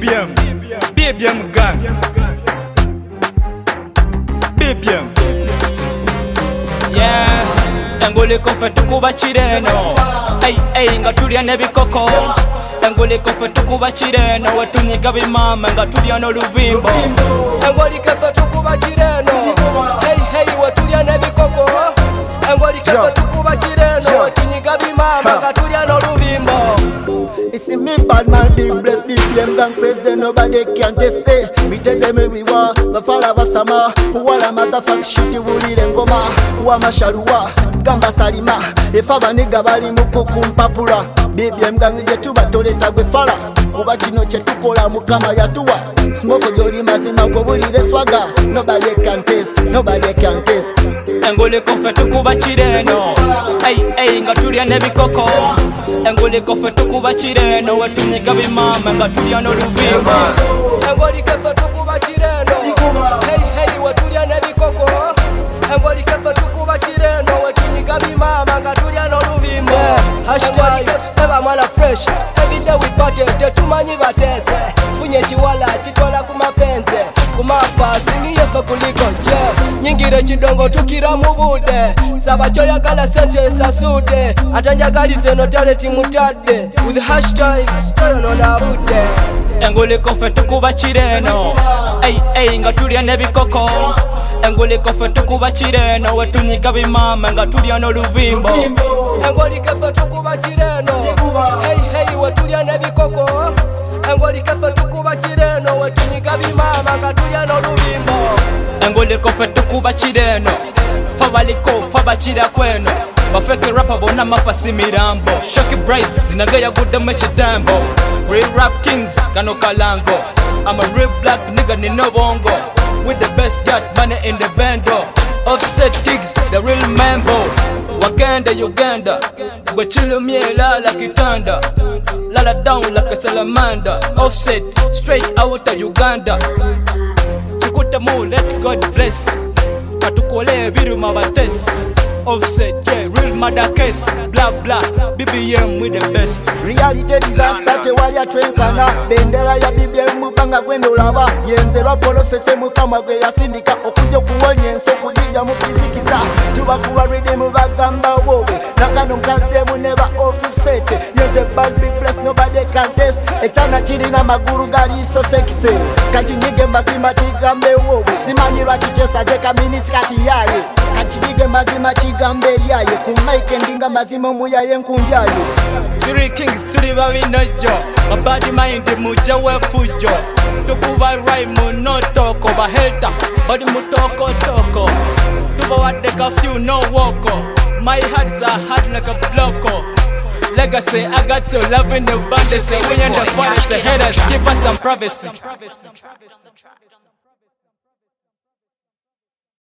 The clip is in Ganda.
BBM gang. BBM. Yeah. Engule kofe tukuba chireno. Hey, nga tulya nebikoko. Engule kofe tukuba chireno. Wetunyiga bimama nga tulya n'oluvimbo. Engule kofe tukuba chireno. Hey, wetulya nebikoko. Engule kofe tukuba chireno. Wetunyiga bimama nga tulya n'oluvimbo. It's me bad man, big bless, BBM gang president, nobody can test it. We tell them we war, bafala basama. Wala mazafak shiti wulire ngoma. Wa masharuwa, gamba salima. Efa baniga bali mukuku mpapula. BBM gang jetuba toleta gwe fala. Kuba kino chetukola mukama yatuwa. Smoke joli mazima gwe wulire swaga. Nobody can test, nobody can test. Engule kofe tukuba chireno. Hey, nga tulya nebikoko. Engule kofe tukuba chireno. Wetunyiga bimama nga tulya n'oluvimbo. Engule kofe tukuba chireno. Hey, wetulya nebikoko. Engule kofe tukuba chireno. Wetunyiga bimama nga tulya n'oluvimbo. Hashtag eba mwana fresh. Every day we party tetumanyi batese. Funye chiwala chitola kumapenze. Kumafa singiyefe kuliko nje. Nyingire chidongo tukira mubude. Saba choyagala sente sasude. Atanjagalize no talent mutadde. With hashtag toyo na bude. Engule kofe tukuba chireno. Hey, nga tulya nebikoko. Engule kofe tukuba chireno. Wetunyiga bimama nga tulya n'oluvimbo. Engule kofe tukuba chireno. Hey, wetulya nebikoko. Engule kofe tukuba chireno. Wetunyiga bimama nga tulya n'oluvimbo. Engule kofe tukuba chireno. Fabaliko fabachira kweno. Bafeke rapper bona mafasi mirambo. Shocky Bryce zinagaya gude meche dambo. Real rap kings kano kalango. I'm a real black nigga ni no bongo. With the best got money in the bando. Offset gigs, the real mambo. Wakanda Uganda. Gwe chilu miela la kitanda. Lala down like a salamander. Offset straight out of Uganda. Chikuta mu let God bless. Katukole biru mabates. Offset, yeah, real mother case. Blah blah, BBM with the best. Reality disaster tewali atwenkana. Bendera ya BBM mupanga gwendo lava. Yenzelwa polofese mukama gwe yasindika. Okujja kuwonya ensi okujija mukizikiza. Tubakuba ready mubagamba wowe. Nakano mkansemu never offset. Yenze bad big bless nobody can test. Echana chirina maguru gali so sexy. Kachingige mazima chigambe wowe. Simanyirwa kichesa zeka miniskati yaye. Kachingige mazima chigambe yaye. Kumaike ndinga mazima muyaye nkunjaye. Three kings turi babinojo. My body mind muja we fujo. Tukuba rhyme no toko. Baheta body mutoko toko. Tuba wadeka few no woko. My hearts are hard like a blocko. Legacy, I got so love in the band. They say we in the fire, say haters, give us some privacy.